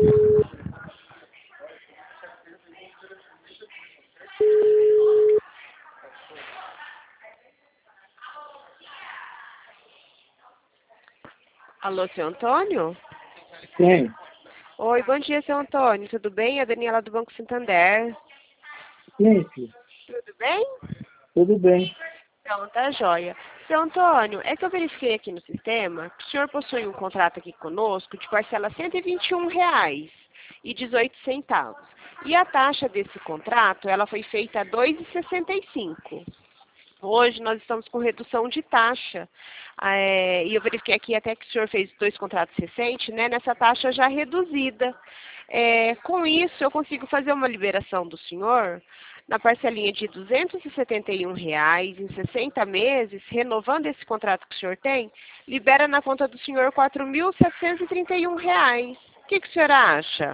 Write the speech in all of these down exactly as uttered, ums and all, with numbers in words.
Alô, seu Antônio? Sim. Oi, bom dia, seu Antônio. Tudo bem? É a Daniela do Banco Santander. Sim, filho. Tudo bem? Tudo bem. Então, tá joia. Seu Antônio, é que eu verifiquei aqui no sistema que o senhor possui um contrato aqui conosco de parcela cento e vinte e um reais e dezoito centavos. E a taxa desse contrato, ela foi feita a dois reais e sessenta e cinco centavos. Hoje nós estamos com redução de taxa. É, e eu verifiquei aqui até que o senhor fez dois contratos recentes, né, nessa taxa já reduzida. É, com isso, eu consigo fazer uma liberação do senhor na parcelinha de duzentos e setenta e um reais em sessenta meses, renovando esse contrato que o senhor tem, libera na conta do senhor quatro mil setecentos e trinta e um reais. O que, que o senhor acha?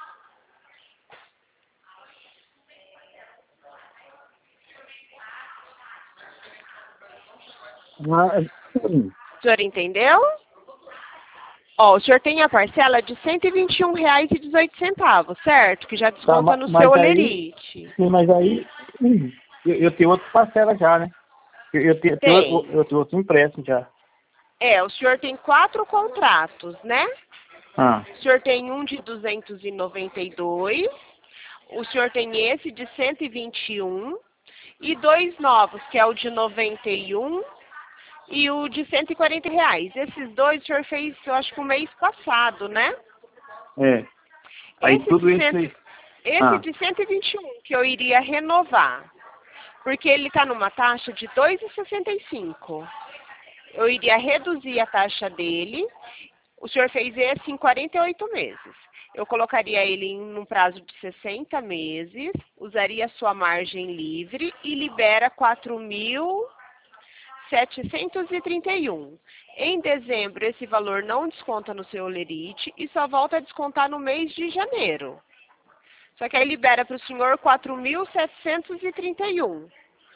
Mas, sim. O senhor entendeu? Ó, o senhor tem a parcela de cento e vinte e um reais e dezoito centavos, certo? Que já desconta Tá, ma- no mas seu aí, olerite. sim, mas aí hum, eu, eu tenho outra parcela já, né? Eu, eu, tenho, eu, Tem. tenho, eu tenho outro empréstimo já. É, o senhor tem quatro contratos, né? Ah, O senhor tem um de duzentos e noventa e dois, o senhor tem esse de cento e vinte e um e dois novos, que é o de noventa e um e o de cento e quarenta reais. Esses dois o senhor fez, eu acho que o mês passado, né? é. Aí Esse tudo de, isso cento, aí. esse Ah, de cento e vinte e um que eu iria renovar, porque ele está numa taxa de dois reais e sessenta e cinco centavos. Eu iria reduzir a taxa dele. O senhor fez esse em quarenta e oito meses. Eu colocaria ele em um prazo de sessenta meses, usaria a sua margem livre e libera quatro mil setecentos e trinta e um. Em dezembro, esse valor não desconta no seu olerite e só volta a descontar no mês de janeiro. Só que aí libera para o senhor quatro mil setecentos e trinta e um.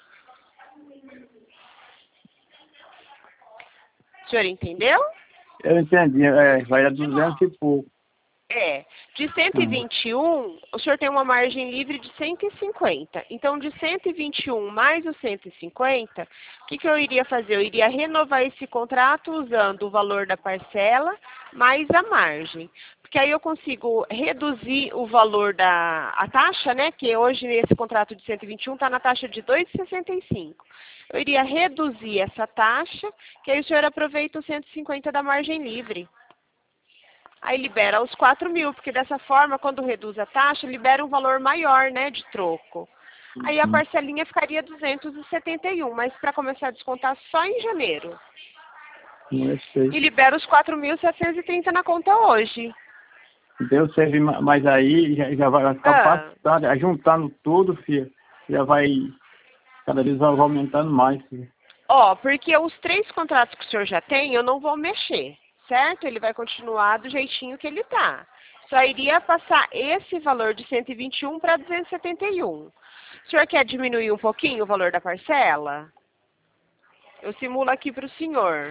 O senhor entendeu? eu entendi. É, vai a duzentos e pouco. É, de cento e Uhum. vinte e um, o senhor tem uma margem livre de cento e cinquenta. Então, de cento e vinte e um mais os cento e cinquenta, o que, que eu iria fazer? Eu iria renovar esse contrato usando o valor da parcela mais a margem. Porque aí eu consigo reduzir o valor da a taxa, né? Que hoje nesse contrato de cento e vinte e um está na taxa de dois reais e sessenta e cinco. Eu iria reduzir essa taxa, que aí o senhor aproveita os cento e cinquenta da margem livre. Aí libera os quatro mil, porque dessa forma, quando reduz a taxa, libera um valor maior, né, de troco. Aí a Uhum. parcelinha ficaria duzentos e setenta e um, mas para começar a descontar só em janeiro. Não é sei. E libera os quatro mil setecentos e trinta na conta hoje. Deus serve, ma- mas aí já, já vai ficar Ah, bastante. Aí juntando tudo, filho, já vai. Cada vez vai aumentando mais, filho. ó, porque os três contratos que o senhor já tem, eu não vou mexer, certo? Ele vai continuar do jeitinho que ele está. Só iria passar esse valor de cento e vinte e um para duzentos e setenta e um. O senhor quer diminuir um pouquinho o valor da parcela? Eu simulo aqui para o senhor.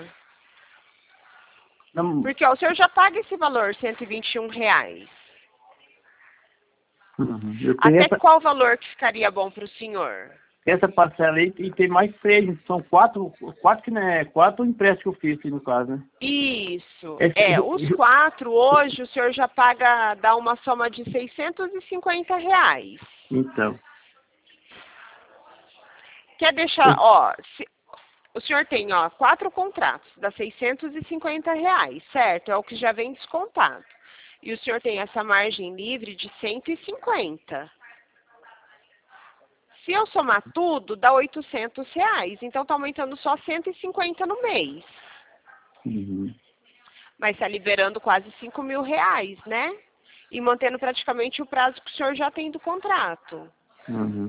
Não, Porque ó, o senhor já paga esse valor, cento e vinte e um reais. uhum. Eu tenho Até essa, qual valor que ficaria bom para o senhor? essa parcela aí e tem mais três. São quatro, quatro, que, né, quatro empréstimos que eu fiz aqui no caso, né? Isso. Esse, É, ju- os ju- quatro hoje o senhor já paga, dá uma soma de seiscentos e cinquenta reais. então. Quer deixar, ó, se, o senhor tem, ó, quatro contratos, dá seiscentos e cinquenta reais, certo? É o que já vem descontado. E o senhor tem essa margem livre de cento e cinquenta. Se eu somar tudo, dá oitocentos reais. Então, está aumentando só cento e cinquenta no mês. Uhum. Mas está liberando quase cinco mil reais, né? E mantendo praticamente o prazo que o senhor já tem do contrato. Uhum.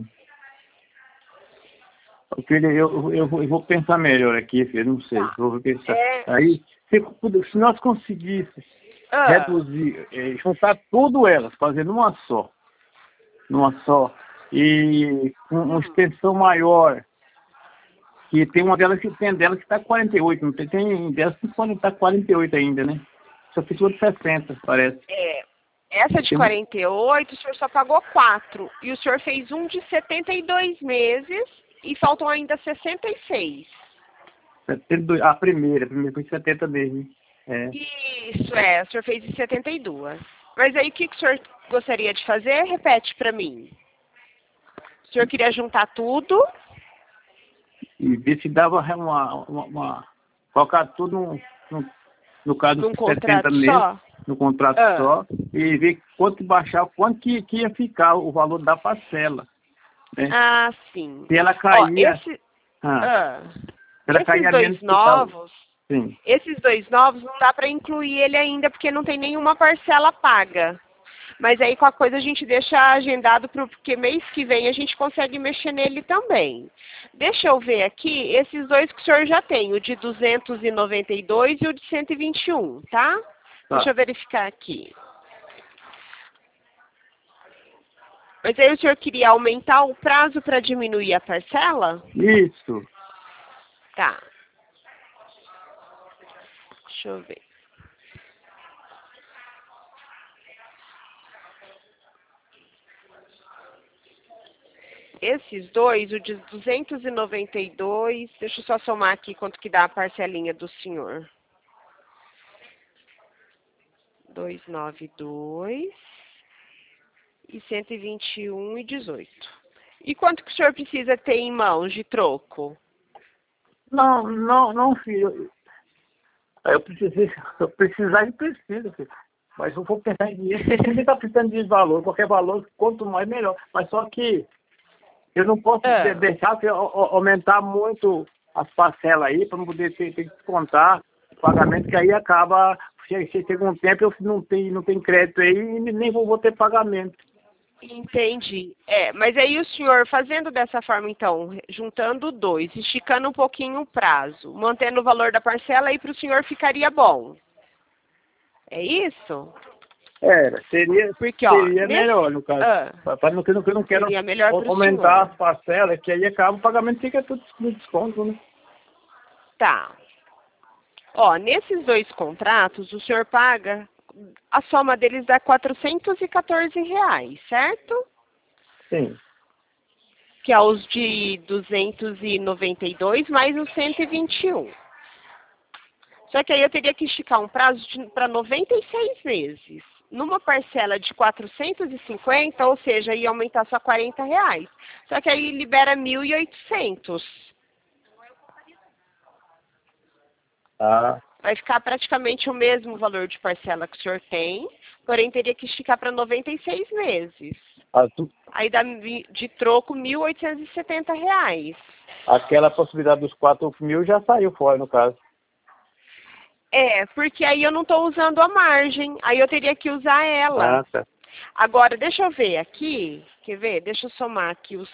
Ô, filho, eu, eu, vou- eu vou pensar melhor aqui, filho, não sei. Tá. Eu vou pensar. É... Aí, se, se nós conseguíssemos Ah, reduzir, eh, juntar tudo elas, fazer numa só, numa só, e com uma hum. extensão maior, que tem uma delas que tem delas que está quarenta e oito, não tem, tem delas que podem estar quarenta e oito ainda, né? Só ficou de sessenta, parece. É, Essa de quarenta e oito, o senhor só pagou quatro. E o senhor fez um de setenta e dois meses e faltam ainda sessenta e seis. setenta e dois, a primeira, a primeira foi setenta mesmo. É. Isso, é. O senhor fez em setenta e dois. Mas aí o que, que o senhor gostaria de fazer? Repete para mim. O senhor queria juntar tudo? E ver se dava uma... uma, uma colocar tudo no, no, no caso Num dos contrato setenta meses, só? no contrato Ah. só, e ver quanto baixar, quanto que, que ia ficar o valor da parcela. Né? Ah, sim. Se ela Ó, caía... esse, ah, ah, se ela esses caía dois menos que tal. novos, Sim. esses dois novos não dá para incluir ele ainda porque não tem nenhuma parcela paga. Mas aí com a coisa a gente deixa agendado pro, porque mês que vem a gente consegue mexer nele também. Deixa eu ver aqui, esses dois que o senhor já tem, o de duzentos e noventa e dois e o de cento e vinte e um, tá? Tá. Deixa eu verificar aqui. Mas aí o senhor queria aumentar o prazo para diminuir a parcela? Isso. Tá. Deixa eu ver. Esses dois, o de duzentos e noventa e dois, deixa eu só somar aqui quanto que dá a parcelinha do senhor. duzentos e noventa e dois e cento e vinte e um e dezoito. E quanto que o senhor precisa ter em mãos de troco? Não, não, não, filho. Eu precisei, eu precisar e preciso, filho. Mas eu vou pensar em dinheiro, você está precisando de valor, qualquer valor, quanto mais melhor. Mas só que eu não posso Ah. de- deixar de aumentar muito as parcelas aí, para não poder ter, ter que descontar o pagamento, que aí acaba, chega, chega um tempo, eu não tenho, não tenho crédito aí e nem vou, vou ter pagamento. Entendi. É, mas aí o senhor fazendo dessa forma, então, juntando dois, esticando um pouquinho o prazo, mantendo o valor da parcela, aí para o senhor ficaria bom. É isso? Era, seria, Porque, ó, seria nesse... melhor, no caso. Ah, Para não que eu não quero seria melhor pro aumentar senhor. as parcelas, que aí acaba o pagamento fica tudo no desconto, né? Tá. Ó, nesses dois contratos, o senhor paga, a soma deles dá quatrocentos e quatorze reais, certo? Sim. Que é os de duzentos e noventa e dois mais os cento e vinte e um. Só que aí eu teria que esticar um prazo para noventa e seis meses. Numa parcela de quatrocentos e cinquenta, ou seja, ia aumentar só quarenta reais. Só que aí libera mil e oitocentos. Ah, Vai ficar praticamente o mesmo valor de parcela que o senhor tem, porém teria que esticar para noventa e seis meses. a tu- Aí dá mi- de troco mil oitocentos e setenta reais. aquela possibilidade dos quatro mil já saiu fora, no caso. É, porque aí eu não estou usando a margem, aí eu teria que usar ela. Ah, tá. Agora, deixa eu ver aqui, quer ver? Deixa eu somar aqui os,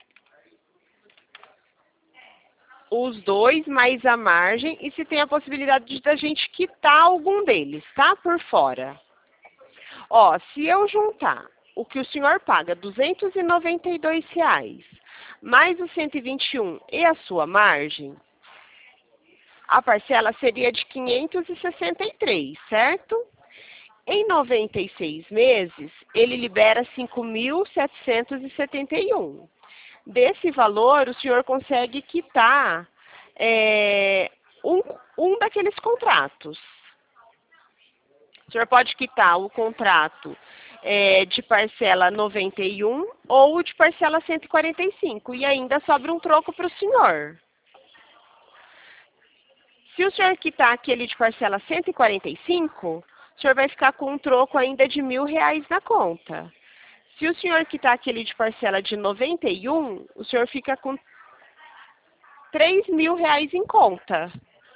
os dois mais a margem e se tem a possibilidade de da gente quitar algum deles, tá? Por fora. Ó, se eu juntar o que o senhor paga, duzentos e noventa e dois reais, mais os cento e vinte e um e a sua margem, a parcela seria de quinhentos e sessenta e três, certo? Em noventa e seis meses, ele libera cinco mil setecentos e setenta e um. Desse valor, o senhor consegue quitar é, um, um daqueles contratos. O senhor pode quitar o contrato é, de parcela noventa e um ou o de parcela cento e quarenta e cinco e ainda sobra um troco para o senhor. Se o senhor quitar aquele de parcela cento e quarenta e cinco, o senhor vai ficar com um troco ainda de mil reais na conta. Se o senhor quitar aquele de parcela de noventa e um, o senhor fica com três mil reais em conta.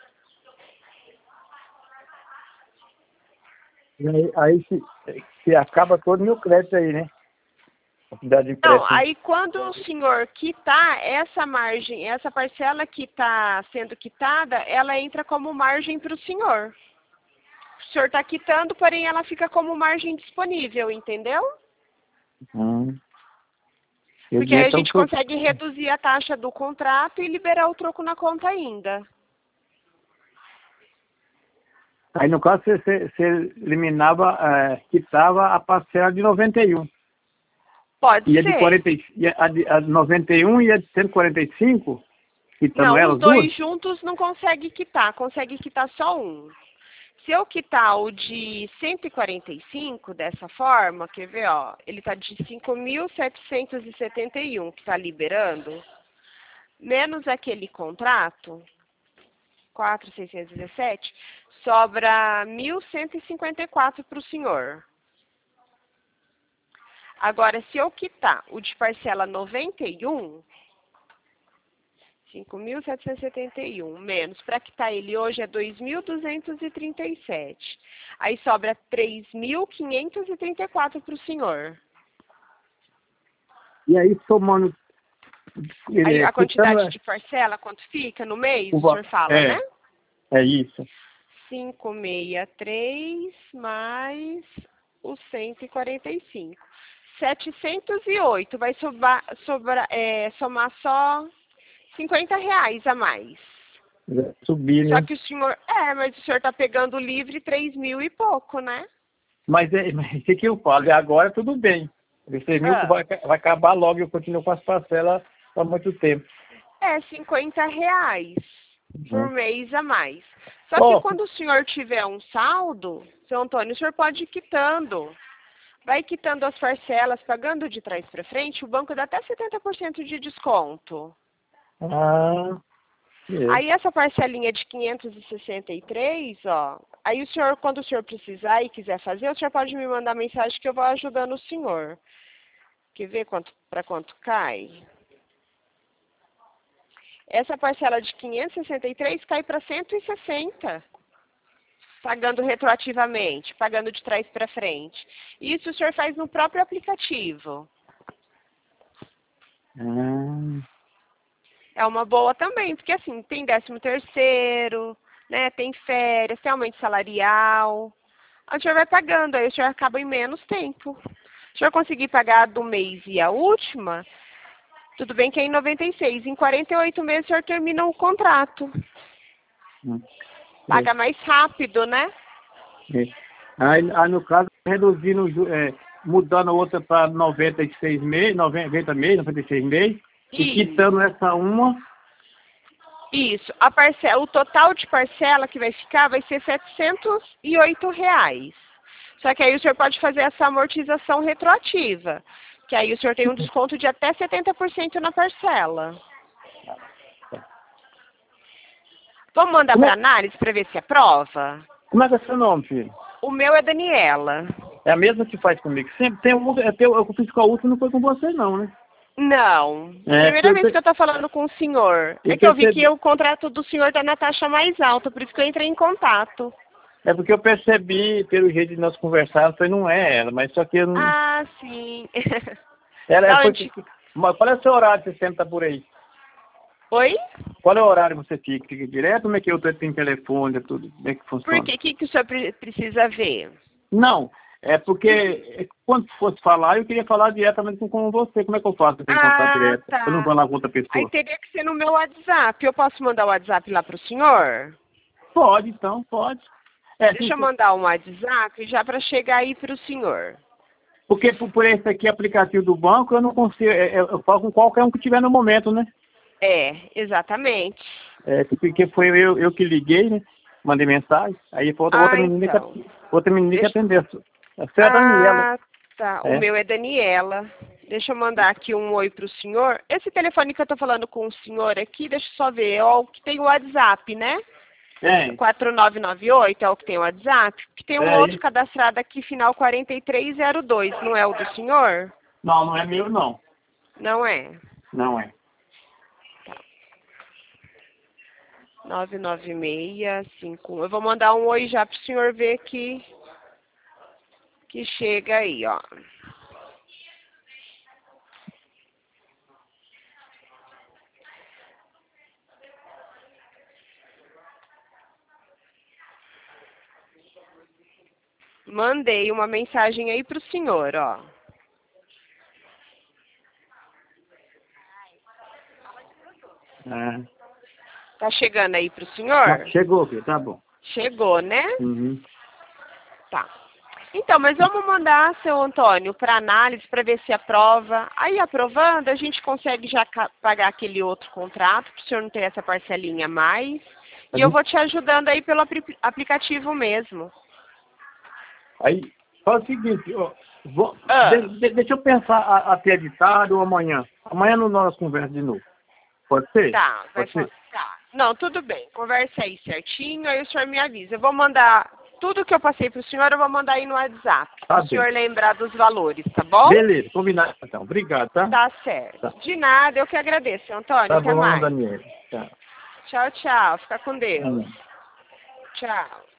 E aí, aí se, se acaba todo o meu crédito aí, né? A quantidade de Não, empréstimo. aí quando o senhor quitar essa margem, essa parcela que está sendo quitada, ela entra como margem para o senhor. O senhor está quitando, porém ela fica como margem disponível, entendeu? Hum. Eu Porque aí a então gente que eu- consegue reduzir a taxa do contrato e liberar o troco na conta ainda. Aí, no caso, você, você, você eliminava, é, quitava a parcela de noventa e um. Pode e a ser. De quarenta, e a de a de noventa e um e a de cento e quarenta e cinco, quitando Não, elas os dois duas? juntos não consegue quitar, consegue quitar só um. Se eu quitar o de cento e quarenta e cinco dessa forma, quer ver, ó, ele está de cinco mil setecentos e setenta e um que está liberando, menos aquele contrato, quatro mil seiscentos e dezessete, sobra mil cento e cinquenta e quatro para o senhor. Agora, se eu quitar o de parcela noventa e um, cinco mil setecentos e setenta e um, menos, para quitar ele hoje é dois mil duzentos e trinta e sete. Aí sobra três mil quinhentos e trinta e quatro para o senhor. E aí, somando... Aí Ele, a quantidade quitando, de parcela, quanto fica no mês, o o va- senhor fala, é, né? é isso. quinhentos e sessenta e três mais os cento e quarenta e cinco. setecentos e oito, vai sobrar, sobrar, é, somar só cinquenta reais a mais. Vai subir, Só né? que o senhor, é, mas o senhor tá pegando livre três mil e pouco, né? Mas é, mas o que, que eu falo? E agora tudo bem. Esses mil Ah, vai, vai acabar logo e eu continuo com as parcelas há muito tempo. é cinquenta reais por Uhum. mês a mais. Só que Ó, quando o senhor tiver um saldo, seu Antônio, o senhor pode ir quitando. Vai quitando as parcelas, pagando de trás para frente, o banco dá até setenta por cento de desconto. ah, é. Aí essa parcelinha de quinhentos e sessenta e três, ó, aí o senhor, quando o senhor precisar e quiser fazer, o senhor pode me mandar mensagem que eu vou ajudando o senhor. Quer ver quanto, para quanto cai? Essa parcela de quinhentos e sessenta e três cai para cento e sessenta, pagando retroativamente, pagando de trás para frente. Isso o senhor faz no próprio aplicativo. Ah, É uma boa também, porque assim, tem décimo terceiro, né, tem férias, tem aumento salarial. Aí o senhor vai pagando, aí o senhor acaba em menos tempo. Se o senhor conseguir pagar a do mês e a última, tudo bem que é em noventa e seis. Em quarenta e oito meses o senhor termina o contrato. hum, é, Paga mais rápido, né? é. Aí, aí, no caso, reduzindo, ju- é, mudando a outra para noventa e seis meses, noventa meses, noventa e seis meses, e quitando Isso, essa uma, isso. A parcela, o total de parcela que vai ficar vai ser setecentos e oito reais. Só que aí o senhor pode fazer essa amortização retroativa, que aí o senhor tem um desconto de até setenta por cento na parcela. Vamos mandar como para é, análise para ver se aprova? como é que é seu nome, filho? O meu é Daniela. É a mesma que faz comigo. Sempre tem um, é teu, eu fiz com a outra, não foi com você não, né? Não. É, porque Primeira eu, vez que pe- eu estou falando com o senhor. É eu que eu vi que percebi, o contrato do senhor está na taxa mais alta, por isso que eu entrei em contato. é porque eu percebi, pelo jeito de nós conversarmos, foi não é ela, mas só que eu não, Ah, sim. ela Da foi, onde? mas qual é o seu horário que você sempre tá por aí? Oi? Qual é o horário que você fica? Fica direto? Como é que eu tô, tem telefone, tudo? Como é que Por funciona? quê? O que, que o senhor pre- precisa ver? Não, é porque é, quando fosse falar, eu queria falar diretamente com, com você. Como é que eu faço para ter contato Ah, direto? Eu não tá. falar com outra Aí pessoa. teria que ser no meu WhatsApp. Eu posso mandar o WhatsApp lá para o senhor? Pode, então, pode. É, sim, Deixa eu sim. mandar um WhatsApp já para chegar aí para o senhor. Porque por, por esse aqui, aplicativo do banco, eu não consigo, é, é, eu falo com qualquer um que tiver no momento, né? É, exatamente. É, porque foi eu, eu que liguei, né? Mandei mensagem, aí foi outra, outra Ah, menina então. que outra menina que Deixa... atendeu. A senhora Daniela. Ah, tá. O É, meu é Daniela. Deixa eu mandar aqui um oi pro senhor. Esse telefone que eu tô falando com o senhor aqui, deixa eu só ver. É o que tem o WhatsApp, né? é, quatro nove nove oito é o que tem o WhatsApp. Que tem um é outro isso. cadastrado aqui, final quarenta e três zero dois. Não é o do senhor? Não, não é meu, não. Não é. Não é. nove nove seis cinco um. Eu vou mandar um oi já pro senhor ver que, que chega aí, ó. Mandei uma mensagem aí pro senhor, ó. Ah, Tá chegando aí pro tá, senhor? chegou, filho, tá bom. Chegou, né? Uhum. Tá. Então, mas vamos mandar, seu Antônio, para análise, para ver se aprova. Aí, aprovando, a gente consegue já pagar aquele outro contrato, para o senhor não ter essa parcelinha a mais. E eu vou te ajudando aí pelo apl- aplicativo mesmo. Aí, faz o seguinte, ó, vou, Ah. de, de, deixa eu pensar a, até de tarde ou amanhã. Amanhã no nós conversa de novo. Pode ser? Tá, vai Pode ser? tá. Não, tudo bem. Conversa aí certinho, aí o senhor me avisa. Eu vou mandar tudo que eu passei para o senhor, eu vou mandar aí no WhatsApp. Tá Para o bem. senhor lembrar dos valores, tá bom? Beleza, combinado então. Obrigado, tá? Tá certo. Tá. De nada, eu que agradeço, seu Antônio. Tá Até bom, mais. Daniela. Tá. Tchau, tchau. Fica com Deus. Hum. Tchau.